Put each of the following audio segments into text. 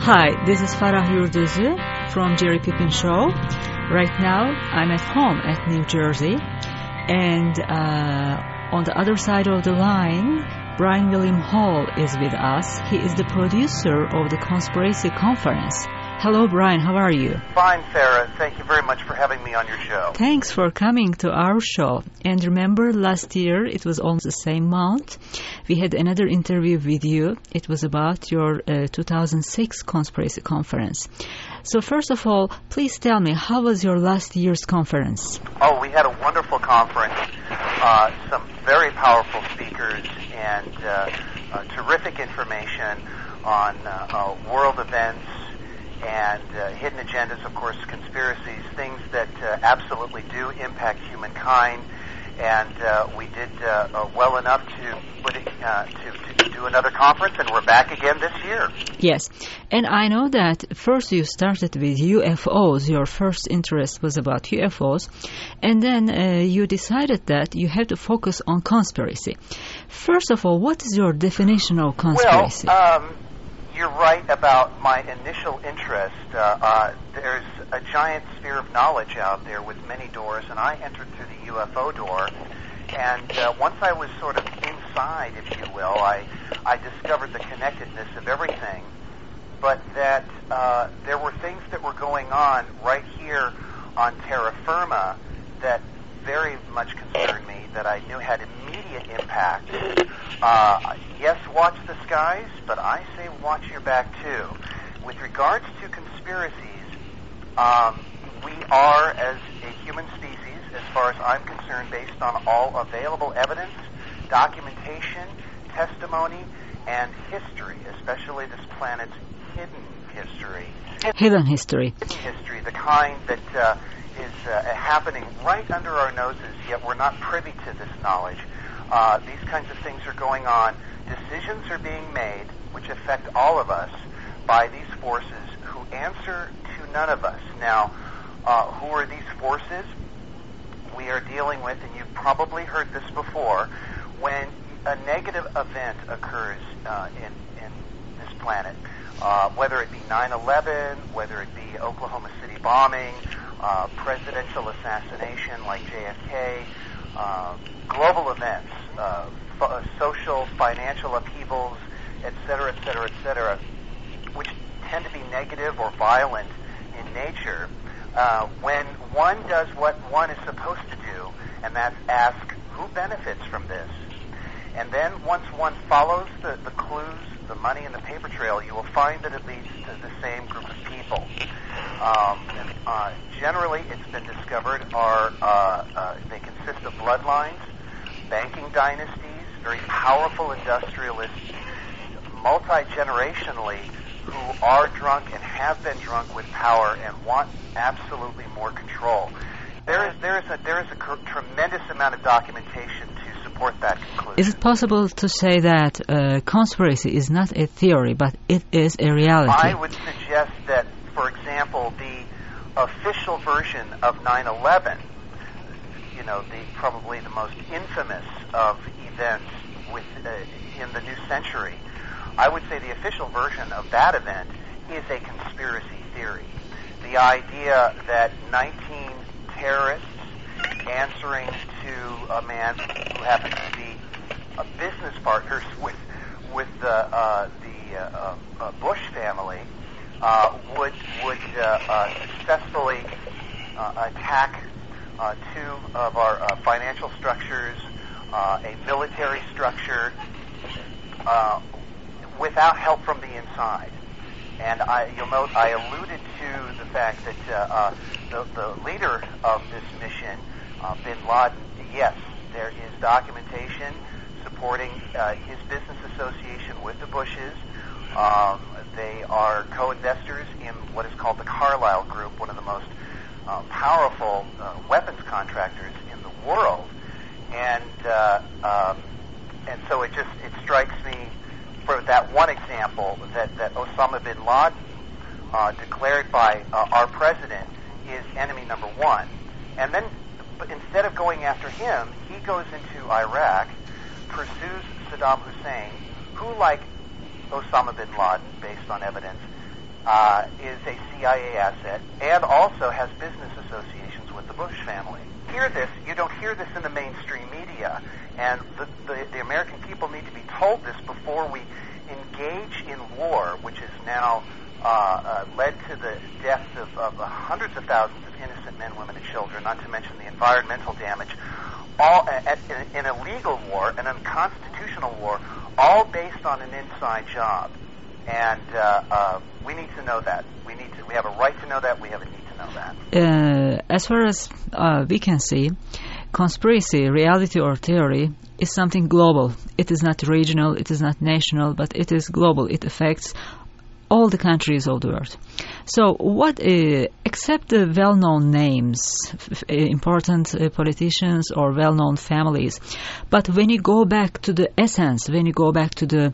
Hi, this is Farah Yurduzu from Jerry Pippin Show. Right now, I'm at home at New Jersey, and on the other side of the line, Brian William Hall is with us. He is the producer of the Conspiracy Conference. Hello, Brian. How are you? Fine, Farah. Thank you very much for having me on your show. Thanks for coming to our show. And remember, last year, it was almost the same month, we had another interview with you. It was about your 2006 Conspiracy Conference. So first of all, please tell me, how was your last year's conference? Oh, we had a wonderful conference. Some very powerful speakers and terrific information on world events and hidden agendas, of course, conspiracies, things that absolutely do impact humankind. And we did well enough to do another conference, and we're back again this year. Yes, and I know that first you started with UFOs. Your first interest was about UFOs, and then you decided that you have to focus on conspiracy. First of all, what is your definition of conspiracy? Well, you're right about my initial interest. There's a giant sphere of knowledge out there with many doors, and I entered through the UFO door. And once I was sort of inside, if you will, I discovered the connectedness of everything, but that there were things that were going on right here on terra firma that very much concerned me, that I knew had immediate impact. Yes, watch the skies, but I say watch your back too. With regards to conspiracies, we are, as a human species, as far as I'm concerned, based on all available evidence, documentation, testimony, and history, especially this planet's hidden history. Hidden history. Hidden history, the kind that is happening right under our noses, yet we're not privy to this knowledge. These kinds of things are going on. Decisions are being made which affect all of us by these forces who answer to none of us. Now, who are these forces? We are dealing with, and you've probably heard this before, when a negative event occurs in this planet, whether it be 9/11, whether it be Oklahoma City bombing, presidential assassination like JFK, global events, social, financial upheavals, et cetera, which tend to be negative or violent in nature, when one does what one is supposed to do, and that's ask who benefits from this. And then once one follows the clues, the money and the paper trail, you will find that it leads to the same group of people. Generally, it's been discovered they consist of bloodlines, banking dynasties, very powerful industrialists, multi-generationally, who are drunk and have been drunk with power and want absolutely more control. There is a tremendous amount of documentation to support that conclusion. Is it possible to say that conspiracy is not a theory, but it is a reality? I would suggest that, for example, the official version of 9/11, probably the most infamous of events in the new century, I would say the official version of that event is a conspiracy theory. The idea that 19 terrorists answering to a man who happens to be business partners with the Bush family would successfully attack two of our financial structures, a military structure, without help from the inside. And you'll note I alluded to the fact that the leader of this mission, bin Laden, yes, there is documentation supporting his business association with the Bushes. They are co-investors in what is called the Carlyle Group, one of the most powerful weapons contractors in the world. And so it strikes me, for that one example, that Osama bin Laden, declared by our president, is enemy number one. And then, but instead of going after him, he goes into Iraq, pursues Saddam Hussein, who, like Osama bin Laden, based on evidence, is a CIA asset and also has business associations with the Bush family. You don't hear this in the mainstream media, and the American people need to be told this before we engage in war, which has now led to the deaths of hundreds of thousands of innocent men, women, and children, not to mention the environmental damage, all an illegal war, an unconstitutional war, all based on an inside job. And we need to know that. We have a right to know that. We have a need to know that. As far as we can see, conspiracy, reality or theory, is something global. It is not regional, it is not national, but it is global. It affects all the countries of the world. So what, except the well-known names, important politicians or well-known families, but when you go back to the essence, when you go back to the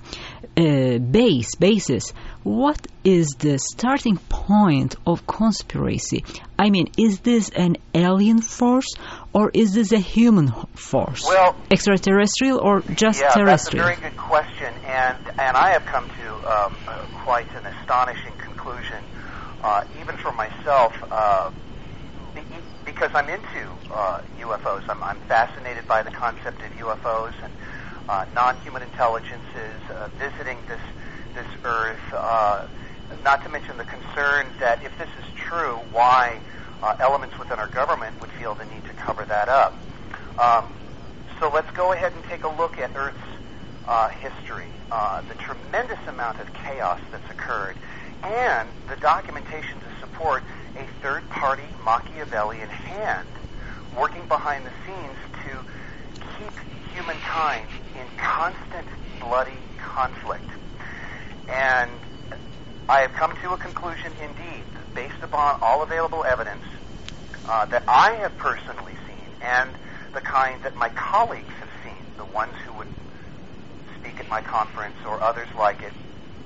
basis, what is the starting point of conspiracy? I mean, is this an alien force or is this a human force? Well, extraterrestrial or just terrestrial? That's a very good question, and I have come to quite an astonishing conclusion, even for myself, because I'm into UFOs. I'm fascinated by the concept of UFOs and non-human intelligences visiting this Earth. Not to mention the concern that if this is true, why elements within our government would feel the need to cover that up. So let's go ahead and take a look at Earth's history, the tremendous amount of chaos that's occurred, and the documentation to support a third-party Machiavellian hand working behind the scenes to keep humankind in constant bloody conflict. And I have come to a conclusion, indeed, based upon all available evidence that I have personally seen and the kind that my colleagues have seen, the ones who would speak at my conference or others like it,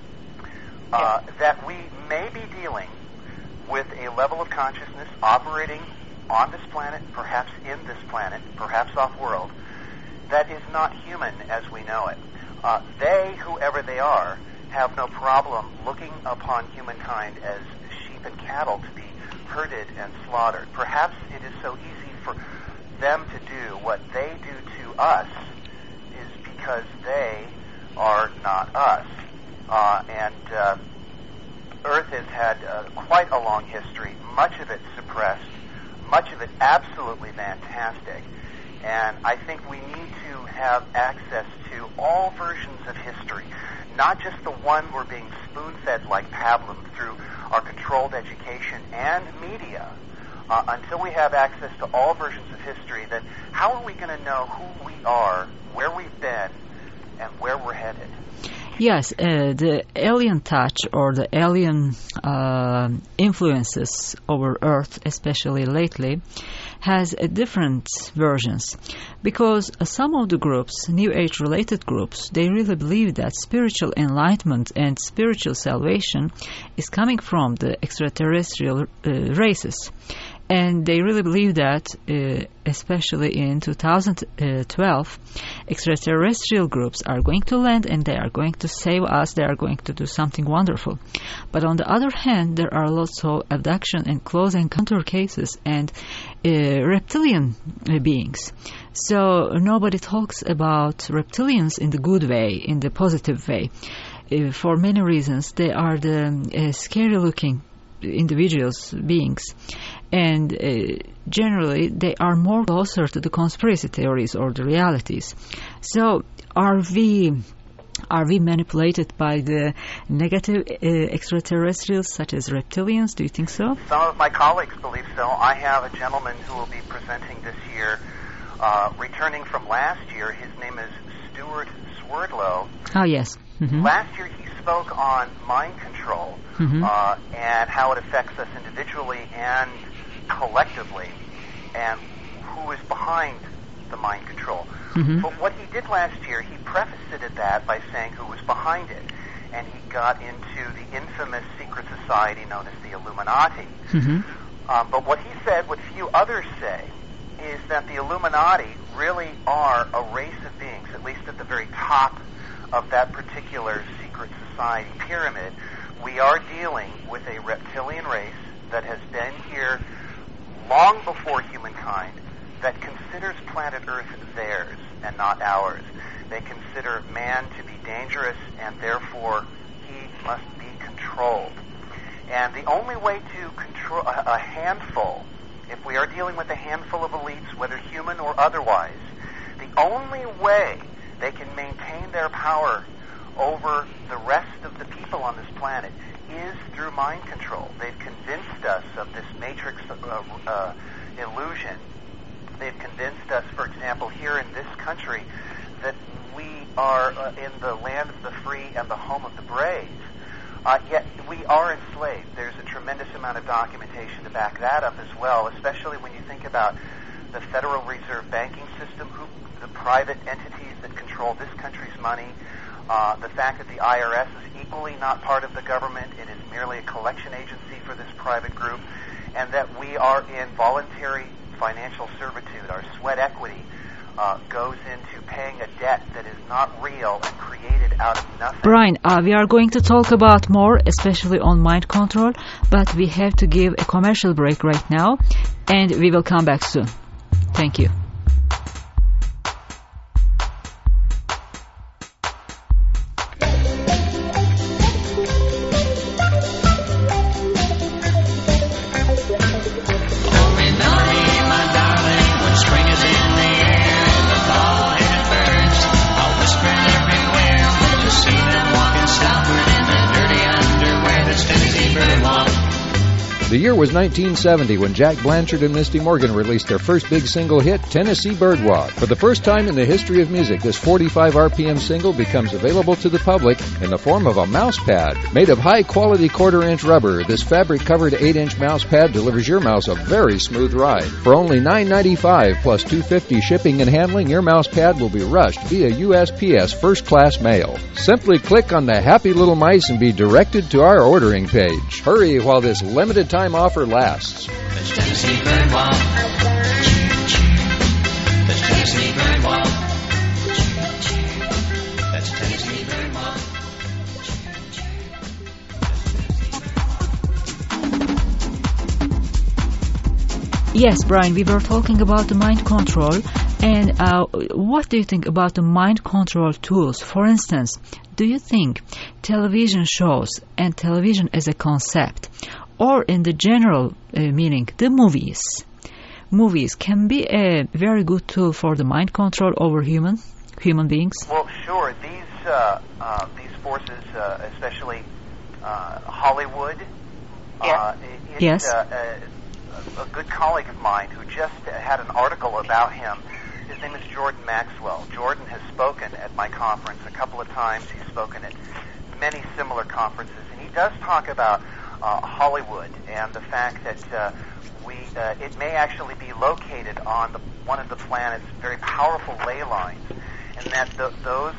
that we may be dealing with a level of consciousness operating on this planet, perhaps in this planet, perhaps off-world, that is not human as we know it. They, whoever they are, have no problem looking upon humankind as sheep and cattle to be herded and slaughtered. Perhaps it is so easy for them to do what they do to us is because they are not us. Earth has had quite a long history, much of it suppressed, much of it absolutely fantastic. And I think we need to have access to all versions of history, not just the one we're being spoon-fed like pablum through our controlled education and media. Until we have access to all versions of history, then how are we going to know who we are, where we've been, and where we're headed? Yes, the alien touch or the alien influences over Earth, especially lately, has different versions. Because some of the groups, New Age related groups, they really believe that spiritual enlightenment and spiritual salvation is coming from the extraterrestrial races. And they really believe that, especially in 2012, extraterrestrial groups are going to land and they are going to save us, they are going to do something wonderful. But on the other hand, there are lots of abduction and close encounter cases and reptilian beings. So nobody talks about reptilians in the good way, in the positive way. For many reasons, they are the scary-looking individuals, beings, and generally they are more closer to the conspiracy theories or the realities. So are we manipulated by the negative extraterrestrials such as reptilians? Do you think so? Some of my colleagues believe so. I have a gentleman who will be presenting this year, returning from last year. His name is Stuart Swerdlow. Oh, yes. Mm-hmm. Last year he spoke on mind control, mm-hmm. And how it affects us individually and collectively, and who is behind the mind control. Mm-hmm. But what he did last year, he prefaced that by saying who was behind it, and he got into the infamous secret society known as the Illuminati. Mm-hmm. But what he said, what few others say, is that the Illuminati really are a race of beings, at least at the very top of that particular secret society pyramid, we are dealing with a reptilian race that has been here long before humankind, that considers planet Earth theirs and not ours. They consider man to be dangerous, and therefore he must be controlled. And the only way to control a handful, if we are dealing with a handful of elites, whether human or otherwise, the only way they can maintain their power over the rest of the people on this planet is through mind control. They've convinced us of this matrix illusion. They've convinced us, for example, here in this country, that we are in the land of the free and the home of the brave. Yet we are enslaved. There's a tremendous amount of documentation to back that up as well, especially when you think about the Federal Reserve banking system, the private entities that control this country's money, the fact that the IRS is equally not part of the government. It is merely a collection agency for this private group, and that we are in voluntary financial servitude. Our sweat equity goes into paying a debt that is not real and created out of nothing. Brian, we are going to talk about more, especially on mind control, but we have to give a commercial break right now, and we will come back soon. Thank you. The year was 1970 when Jack Blanchard and Misty Morgan released their first big single hit, Tennessee Birdwalk. For the first time in the history of music, this 45 RPM single becomes available to the public in the form of a mouse pad. Made of high-quality quarter-inch rubber, this fabric-covered 8-inch mouse pad delivers your mouse a very smooth ride. For only $9.95 plus $2.50 shipping and handling, your mouse pad will be rushed via USPS first-class mail. Simply click on the happy little mice and be directed to our ordering page. Hurry while this limited time offer lasts. That's Tennessee Birdwalk. That's Tennessee Birdwalk. That's Tennessee Birdwalk. Yes, Brian, we were talking about the mind control. And what do you think about the mind control tools? For instance, do you think television shows and television as a concept, or in the general meaning, the movies can be a very good tool for the mind control over human beings? Well, sure. These forces, especially Hollywood, Yes. A good colleague of mine who just had an article about him. His name is Jordan Maxwell. Jordan has spoken at my conference a couple of times. He's spoken at many similar conferences, and he does talk about Hollywood and the fact that it may actually be located on one of the planet's very powerful ley lines, and that the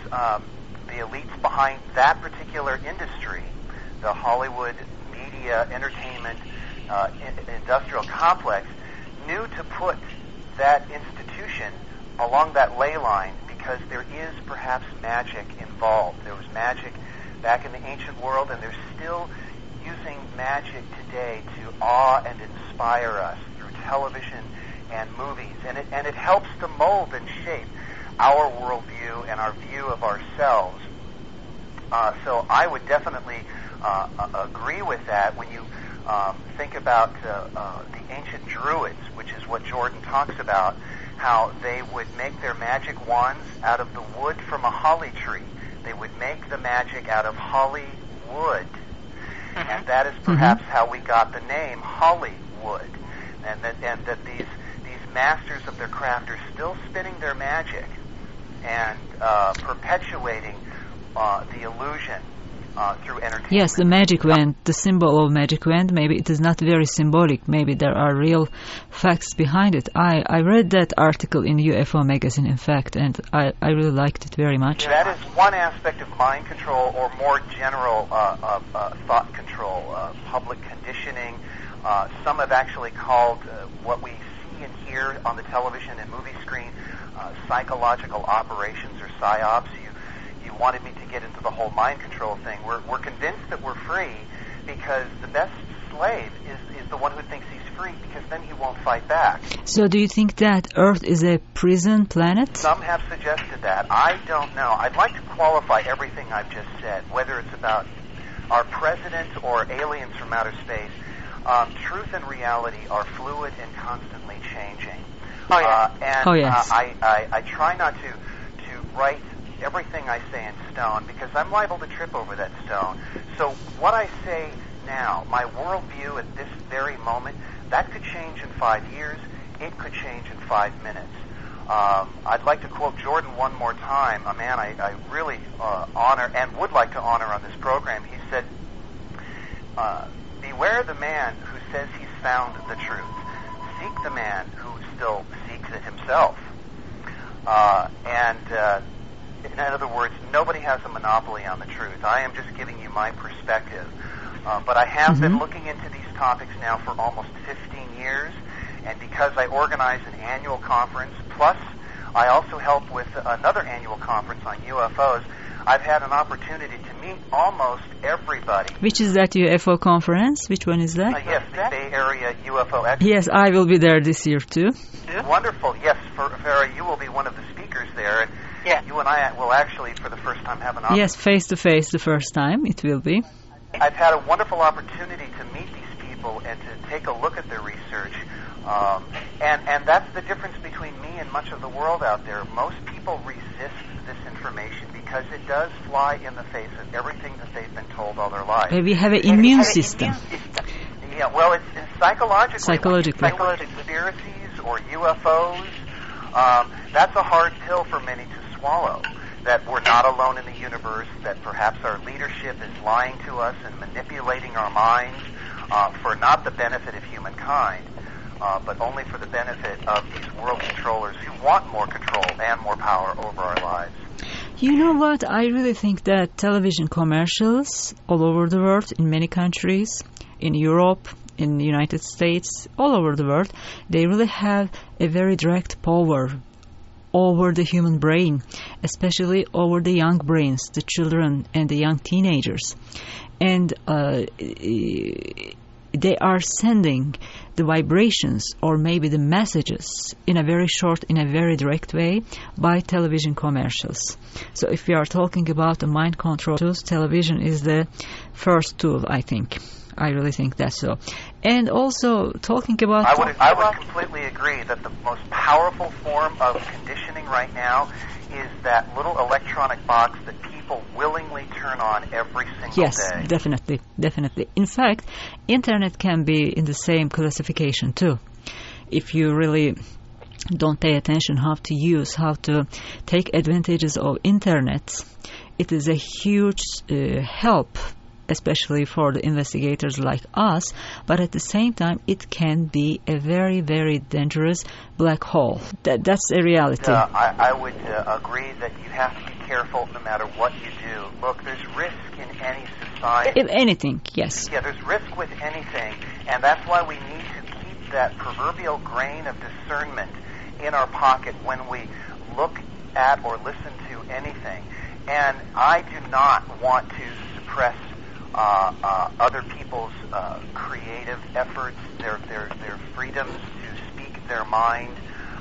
elites behind that particular industry, the Hollywood media entertainment industrial complex, knew to put that institution along that ley line because there is perhaps magic involved. There was magic back in the ancient world, and they're still using magic today to awe and inspire us through television and movies, and it helps to mold and shape our worldview and our view of ourselves. So I would definitely agree with that. When you think about the ancient Druids, which is what Jordan talks about, how they would make their magic wands out of the wood from a holly tree. They would make the magic out of holly wood. And that is perhaps how we got the name Hollywood. And that these masters of their craft are still spinning their magic and perpetuating the illusion through entertainment. Yes, the magic wand, the symbol of magic wand, maybe it is not very symbolic. Maybe there are real facts behind it. I read that article in UFO magazine, in fact, and I really liked it very much. That is one aspect of mind control, or more general thought control, public conditioning. Some have actually called what we see and hear on the television and movie screen psychological operations, or PSYOPs. You you wanted me to get into the whole mind control thing. We're convinced that we're free because the best slave is the one who thinks he's free, because then he won't fight back. So do you think that Earth is a prison planet? Some have suggested that. I don't know. I'd like to qualify everything I've just said, whether it's about our president or aliens from outer space. Truth and reality are fluid and constantly changing. I try not to write everything I say in stone, because I'm liable to trip over that stone. So what I say now, my worldview at this very moment, that could change in 5 years. It could change in 5 minutes. I'd like to quote Jordan one more time, a man I really honor and would like to honor on this program. He said, beware the man who says he's found the truth. Seek the man who still seeks it himself. In other words, nobody has a monopoly on the truth. I am just giving you my perspective. But I have been looking into these topics now for almost 15 years, and because I organize an annual conference, plus I also help with another annual conference on UFOs, I've had an opportunity to meet almost everybody. Which is that UFO conference? Which one is that? Yes, the Bay Area UFO Expo. Yes, I will be there this year too. Wonderful. Yes, Farah, you will be one of the speakers there. And you and I will actually, for the first time, have an opportunity. Yes, face-to-face the first time it will be. I've had a wonderful opportunity to meet these people and to take a look at their research. And that's the difference between me and much of the world out there. Most people resist this information because it does fly in the face of everything that they've been told all their lives. We have an immune system. Yeah, well, it's psychologically. Psychologically. Conspiracies or UFOs, that's a hard pill for many to swallow. That we're not alone in the universe, that perhaps our leadership is lying to us and manipulating our minds for not the benefit of humankind, but only for the benefit of these world controllers who want more control and more power over our lives. You know what? I really think that television commercials all over the world, in many countries, in Europe, in the United States, all over the world, they really have a very direct power over the human brain, especially over the young brains, the children and the young teenagers. And they are sending the vibrations or maybe the messages in a very short, in a very direct way by television commercials. So if we are talking about the mind control tools, television is the first tool, I think. I really think that's so. And also talking about... I would completely agree that the most powerful form of conditioning right now is that little electronic box that people willingly turn on every single day. Yes, definitely. In fact, internet can be in the same classification too. If you really don't pay attention how to take advantages of internet, it is a huge help, especially for the investigators like us, but at the same time, it can be a very, very dangerous black hole. That's a reality. I would agree that you have to be careful no matter what you do. Look, there's risk in any society. If anything, yes. Yeah, there's risk with anything, and that's why we need to keep that proverbial grain of discernment in our pocket when we look at or listen to anything. And I do not want to suppress other people's creative efforts, their freedoms to speak their mind.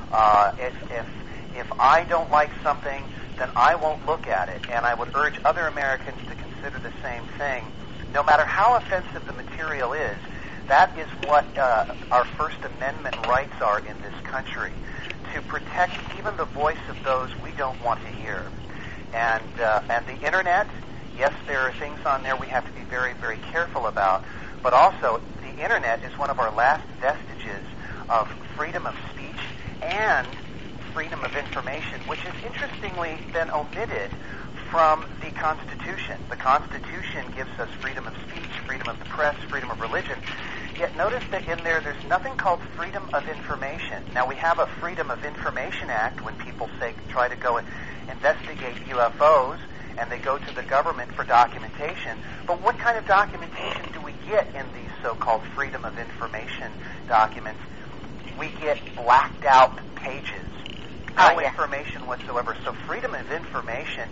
If I don't like something, then I won't look at it. And I would urge other Americans to consider the same thing. No matter how offensive the material is, that is what our First Amendment rights are in this country, to protect even the voice of those we don't want to hear. And the Internet, yes, there are things on there we have to be very, very careful about, but also the Internet is one of our last vestiges of freedom of speech and freedom of information, which has interestingly been omitted from the Constitution. The Constitution gives us freedom of speech, freedom of the press, freedom of religion, yet notice that in there's nothing called freedom of information. Now, we have a Freedom of Information Act when people try to go and investigate UFOs, and they go to the government for documentation. But what kind of documentation do we get in these so-called Freedom of Information documents? We get blacked out pages. No information whatsoever. So freedom of information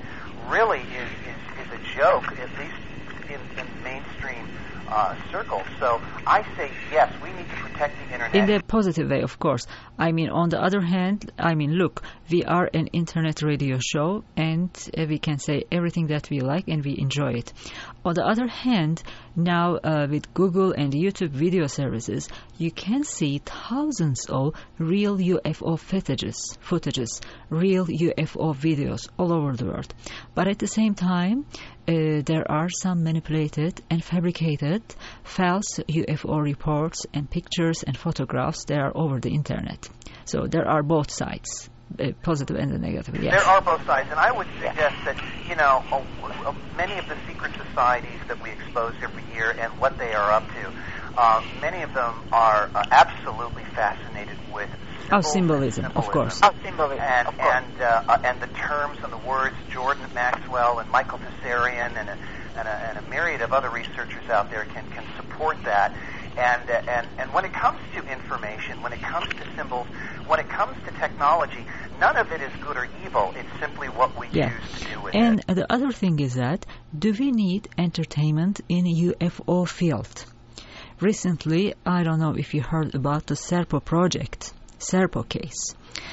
really is a joke, at least in mainstream circles. So I say yes, we need to protect the internet. In the positive way, of course. I mean, on the other hand, I mean, look, we are an internet radio show, and we can say everything that we like and we enjoy it. On the other hand, now with Google and YouTube video services, you can see thousands of real UFO footages, real UFO videos all over the world. But at the same time, there are some manipulated and fabricated false UFO reports and pictures and photographs that are over the internet. So there are both sides, positive and the negative. Yes. There are both sides, and I would suggest that, you know, many of the secret societies that we expose every year and what they are up to, many of them are absolutely fascinated with symbolism, of course. Symbolism, and the terms and the words. Jordan Maxwell and Michael Tessarian and a myriad of other researchers out there can support that. And when it comes to information, when it comes to symbols, when it comes to technology, none of it is good or evil. It's simply what we choose to do with it. And the other thing is that, do we need entertainment in UFO field? Recently, I don't know if you heard about the Serpo project, Serpo case.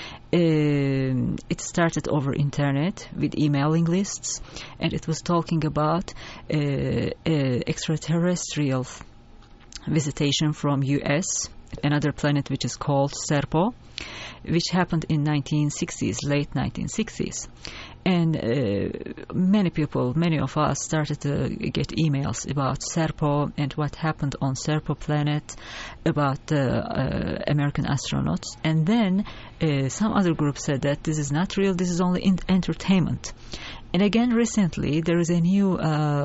It started over internet with emailing lists, and it was talking about extraterrestrial visitation from US, another planet which is called Serpo, which happened in 1960s, late 1960s. And many of us started to get emails about Serpo and what happened on Serpo planet, about American astronauts. And then some other group said that this is not real, this is only entertainment. And again, recently, there is a new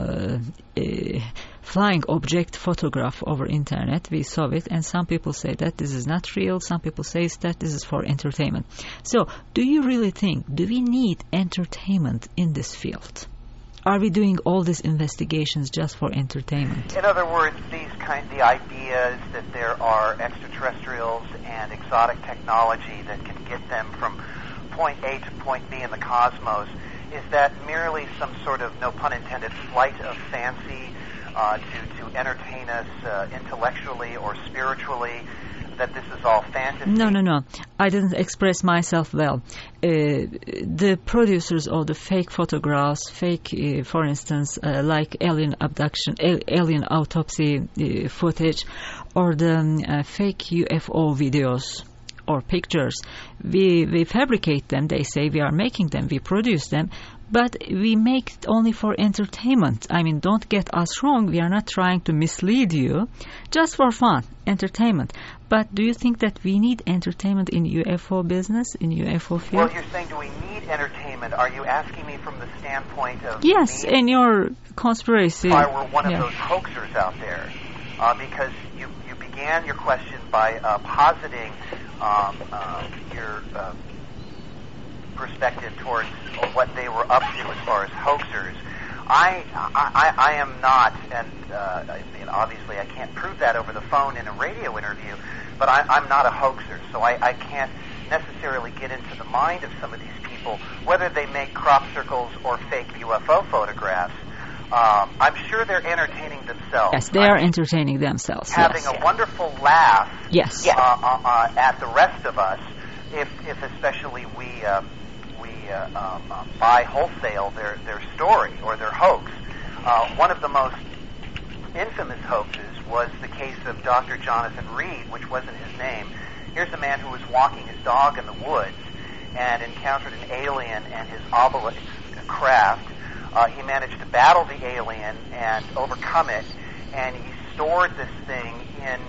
flying object photograph over internet. We saw it, and some people say that this is not real. Some people say that this is for entertainment. So, do you really think, do we need entertainment in this field? Are we doing all these investigations just for entertainment? In other words, the ideas that there are extraterrestrials and exotic technology that can get them from point A to point B in the cosmos, is that merely some sort of, no pun intended, flight of fancy to entertain us intellectually or spiritually, that this is all fantasy? No. I didn't express myself well. The producers of the fake photographs, for instance, like alien abduction, alien autopsy footage, or the fake UFO videos or pictures, we fabricate them. They say we are making them, we produce them, but we make it only for entertainment. I mean, don't get us wrong, we are not trying to mislead you, just for fun, entertainment. But do you think that we need entertainment in UFO business, in UFO field? Well, you're saying, do we need entertainment? Are you asking me from the standpoint of yes, in your conspiracy? If I were one of those hoaxers out there, because you began your question by positing your perspective towards what they were up to as far as hoaxers. I am not, and I mean, obviously I can't prove that over the phone in a radio interview, but I'm not a hoaxer, so I can't necessarily get into the mind of some of these people, whether they make crop circles or fake UFO photographs. I'm sure they're entertaining themselves. Yes, they are entertaining themselves. Having a wonderful laugh yes. At the rest of us, if especially we buy wholesale their story or their hoax. One of the most infamous hoaxes was the case of Dr. Jonathan Reed, which wasn't his name. Here's a man who was walking his dog in the woods and encountered an alien and his obelisk craft. He managed to battle the alien and overcome it, and he stored this thing in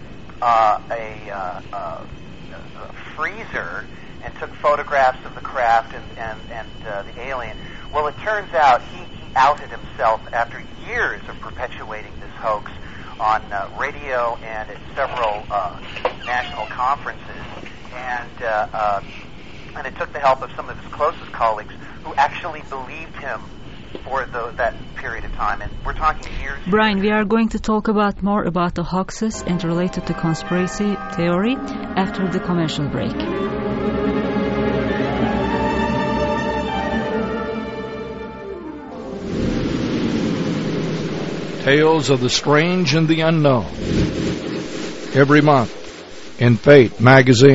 a freezer and took photographs of the craft and the alien. Well, it turns out he outed himself after years of perpetuating this hoax on radio and at several national conferences, and it took the help of some of his closest colleagues who actually believed him for that period of time, and we're talking years. Brian, we are going to talk more about the hoaxes and related to conspiracy theory after the commercial break. Tales of the Strange and the Unknown. Every month in Fate magazine.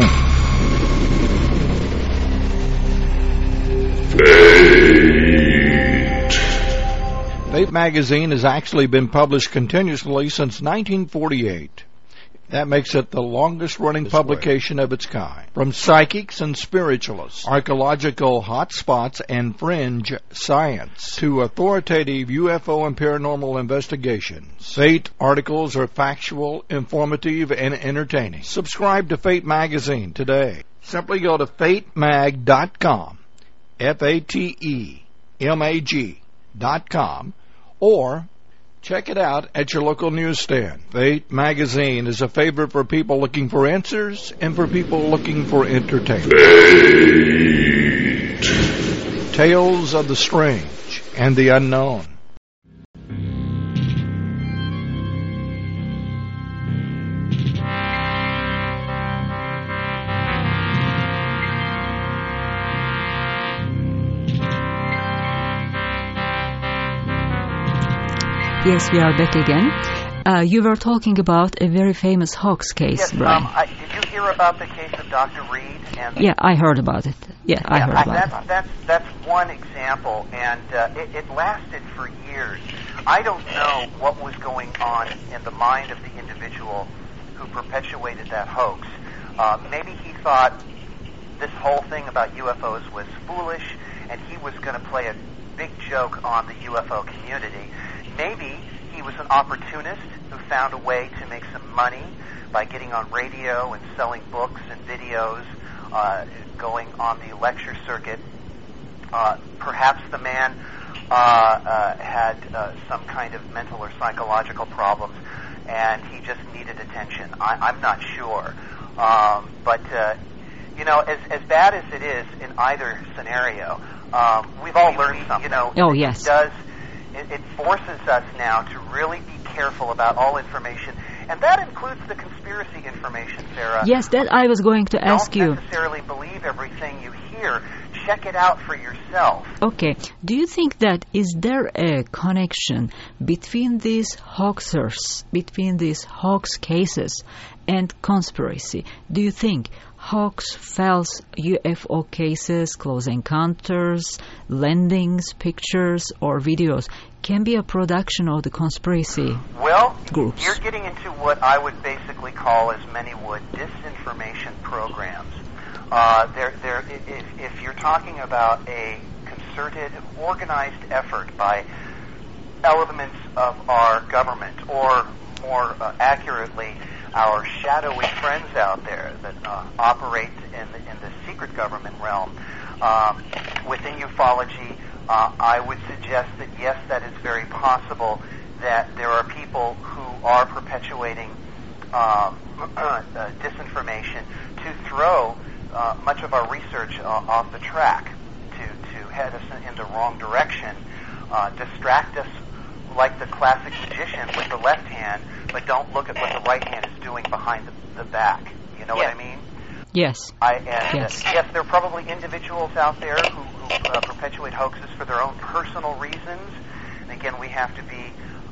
Fate magazine has actually been published continuously since 1948. That makes it the longest-running publication of its kind. From psychics and spiritualists, archaeological hotspots and fringe science, to authoritative UFO and paranormal investigations, Fate articles are factual, informative, and entertaining. Subscribe to Fate magazine today. Simply go to fatemag.com, FATEMAG.com, or check it out at your local newsstand. Fate magazine is a favorite for people looking for answers and for people looking for entertainment. Fate. Tales of the strange and the unknown. Yes, we are back again. You were talking about a very famous hoax case, yes, Brian. Did you hear about the case of Dr. Reed? Yeah, I heard about it. I heard about it. That's one example, and it lasted for years. I don't know what was going on in the mind of the individual who perpetuated that hoax. Maybe he thought this whole thing about UFOs was foolish, and he was going to play a big joke on the UFO community. Maybe he was an opportunist who found a way to make some money by getting on radio and selling books and videos, going on the lecture circuit. Perhaps the man had some kind of mental or psychological problems, and he just needed attention. I'm not sure. But as bad as it is in either scenario, we've all learned something. Oh, yes. It forces us now to really be careful about all information, and that includes the conspiracy information, Sarah. Yes, that I was going to ask you. Don't necessarily believe everything you hear. Check it out for yourself. Okay. Do you think that is there a connection between these hoaxers, between these hoax cases and conspiracy? Do you think hoax, false UFO cases, close encounters, landings, pictures, or videos can be a production of the conspiracy groups? You're getting into what I would basically call, as many would, disinformation programs. If you're talking about a concerted, organized effort by elements of our government, or more accurately, our shadowy friends out there that operate in the secret government realm. Within ufology, I would suggest that yes, that is very possible, that there are people who are perpetuating disinformation to throw much of our research off the track, to head us in the wrong direction, distract us like the classic magician with the left hand, but don't look at what the right hand is doing behind the back. You know what I mean? Yes. Yes, there are probably individuals out there who perpetuate hoaxes for their own personal reasons. And again, we have to be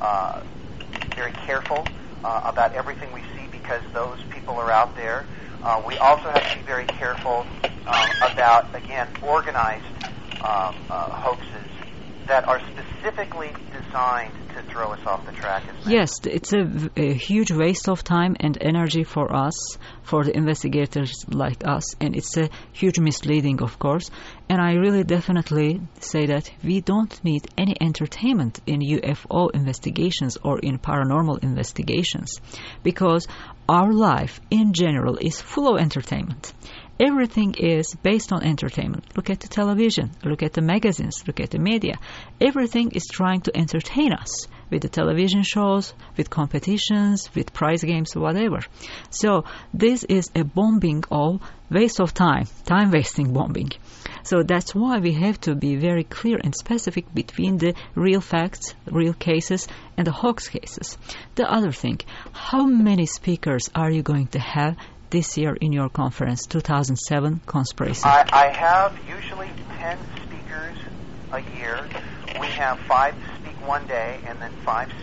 very careful about everything we see, because those people are out there. We also have to be very careful about, again, organized hoaxes that are specifically designed to throw us off the track. Yes, it's a huge waste of time and energy for us, for the investigators like us, and it's a huge misleading, of course. And I really definitely say that we don't need any entertainment in UFO investigations or in paranormal investigations, because our life in general is full of entertainment. Everything is based on entertainment. Look at the television, look at the magazines, look at the media. Everything is trying to entertain us with the television shows, with competitions, with prize games, whatever. So this is a bombing of waste of time-wasting bombing. So that's why we have to be very clear and specific between the real facts, real cases, and the hoax cases. The other thing, how many speakers are you going to have this year in your conference, 2007 Conspiracy? I have usually 10 speakers a year. We have 5 speak one day and then 5 speak the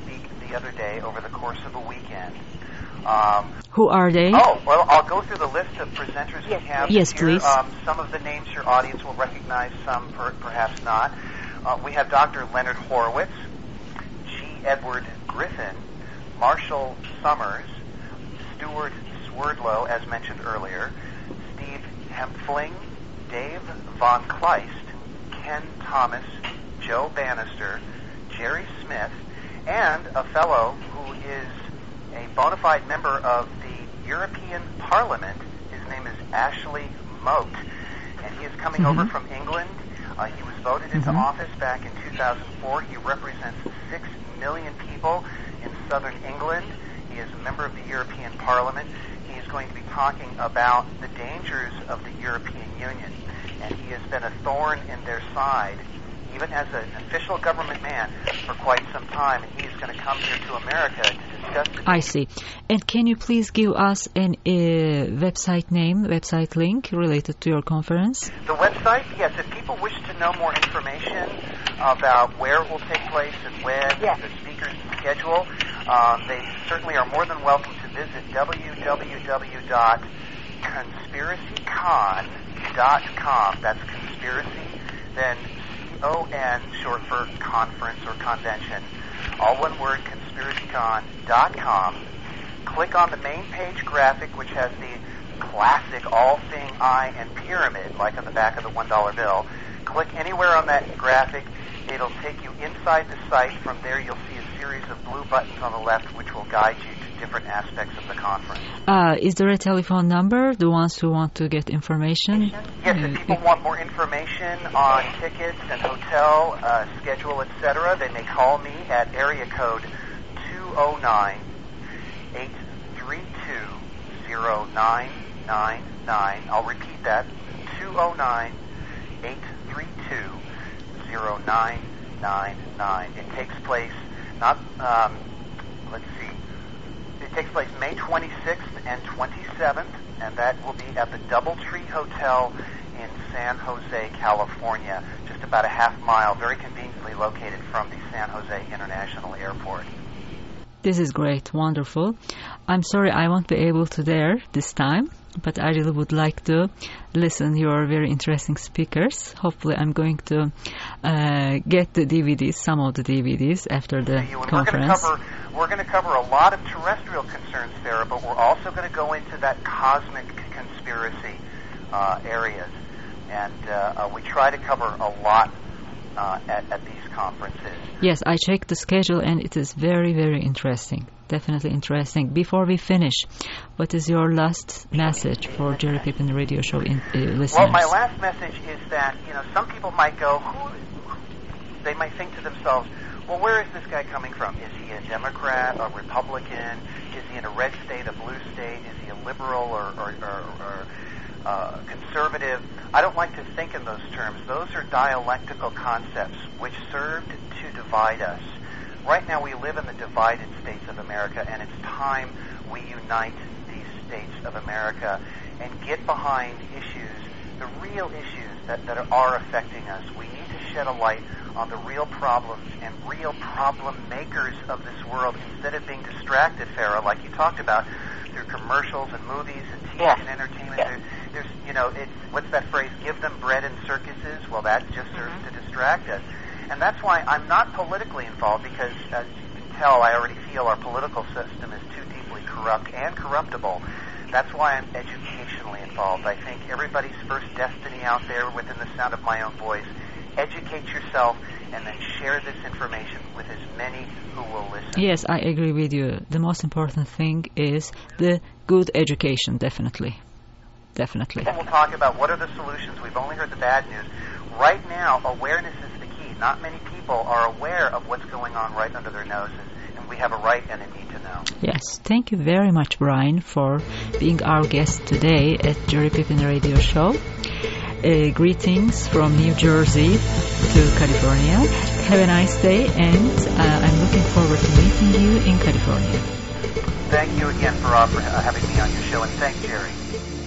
the other day over the course of a weekend. Who are they? Oh, well, I'll go through the list of presenters we have Yes, here. please. Some of the names your audience will recognize, some perhaps not. We have Dr. Leonard Horowitz, G. Edward Griffin, Marshall Summers, Stuart Swerdlow, as mentioned earlier, Steve Hempfling, Dave Von Kleist, Ken Thomas, Joe Bannister, Jerry Smith, and a fellow who is a bona fide member of the European Parliament. His name is Ashley Moat, and he is coming over from England. He was voted into office back in 2004. He represents 6 million people in southern England. He is a member of the European Parliament. He is going to be talking about the dangers of the European Union, and he has been a thorn in their side, even as an official government man, for quite some time, and he is going to come here to America to discuss it. I see. And can you please give us an website link related to your conference? The website, yes, if people wish to know more information about where it will take place and when, the speakers and schedule, they certainly are more than welcome to visit www.conspiracycon.com. That's conspiracy, then CON, short for conference or convention. All one word, conspiracycon.com. Click on the main page graphic, which has the classic all-seeing eye and pyramid, like on the back of the $1 bill. Click anywhere on that graphic. It'll take you inside the site. From there, you'll see a series of blue buttons on the left, which will guide you to different aspects of the conference. Is there a telephone number, the ones who want to get information? Yes, if people want more information on tickets and hotel, schedule, etc., they may call me at area code 209-832-0999. I'll repeat that, 209-832-0999. It takes place, it takes place May 26th and 27th, and that will be at the Doubletree Hotel in San Jose, California, just about a half mile, very conveniently located from the San Jose International Airport. This is great, wonderful. I'm sorry I won't be able to there this time, but I really would like to listen to your very interesting speakers. Hopefully I'm going to get the DVDs, some of the DVDs after the conference. We're going to cover a lot of terrestrial concerns, Sarah, but we're also going to go into that cosmic conspiracy areas. And we try to cover a lot at these conferences. Yes, I checked the schedule and it is very, very interesting. Definitely interesting. Before we finish, what is your last message for Jerry Pippin Radio Show listeners? Well, my last message is that, some people might go, they might think to themselves, well, where is this guy coming from? Is he a Democrat, a Republican? Is he in a red state, a blue state? Is he a liberal or conservative? I don't like to think in those terms. Those are dialectical concepts which served to divide us. Right now we live in the divided states of America, and it's time we unite these states of America and get behind issues, the real issues that are affecting us. We need to shed a light on the real problems and real problem makers of this world instead of being distracted, Farrah, like you talked about, through commercials and movies and TV and entertainment. There's what's that phrase, give them bread and circuses? Well, that just serves to distract us. And that's why I'm not politically involved, because, as you can tell, I already feel our political system is too deeply corrupt and corruptible. That's why I'm educationally involved. I think everybody's first destiny out there within the sound of my own voice, educate yourself and then share this information with as many who will listen. Yes, I agree with you. The most important thing is the good education, definitely. Definitely. And we'll talk about what are the solutions. We've only heard the bad news. Right now, awareness is the key. Not many people are aware of what's going on right under their noses, and we have a right and a need to know. Yes, thank you very much, Brian, for being our guest today at Jerry Pippin Radio Show. Greetings from New Jersey to California. Have a nice day, and I'm looking forward to meeting you in California. Thank you again for having me on your show, and thank Jerry.